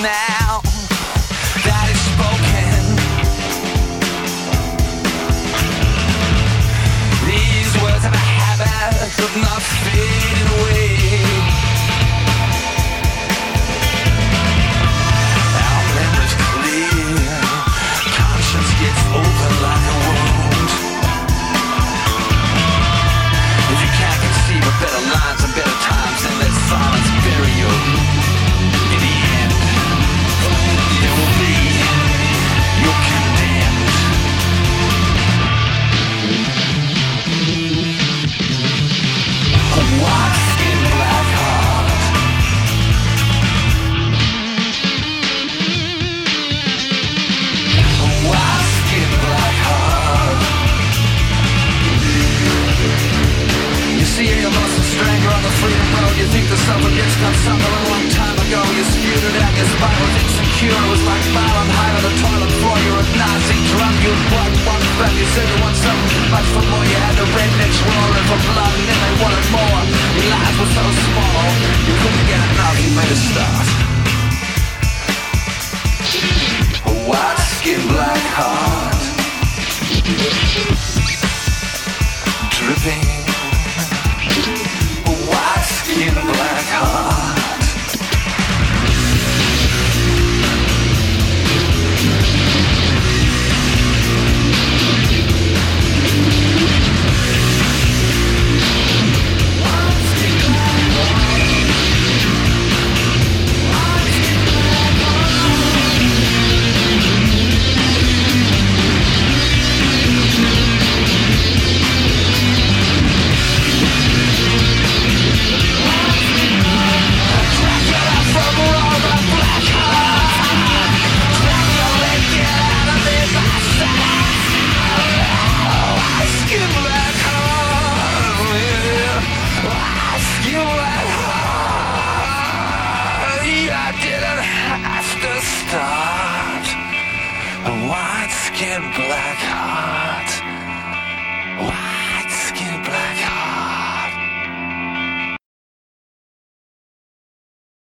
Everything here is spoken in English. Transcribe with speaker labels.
Speaker 1: now that is spoken. These words have a habit of not fading away. Our memory's clear, conscience gets open like a wound. If you can't conceive of better lines and better times, then let silence bury you. In the end, there will be, you're condemned. A white-skinned black heart. A white-skinned black heart. You see you're lost and stranger on the freedom road. You think the suffragettes got something a long time ago. You spewed it out, your spine was insecure. It was like violent high on the toilet floor. You're a Nazi drunk, you blood one fell. You said you want something much for more. You had the rednecks roaring for blood and then they wanted more. Your lives were so small, you couldn't get enough. You made a start. A white-skinned black heart, dripping. A white-skinned black heart. Start a white-skinned black heart.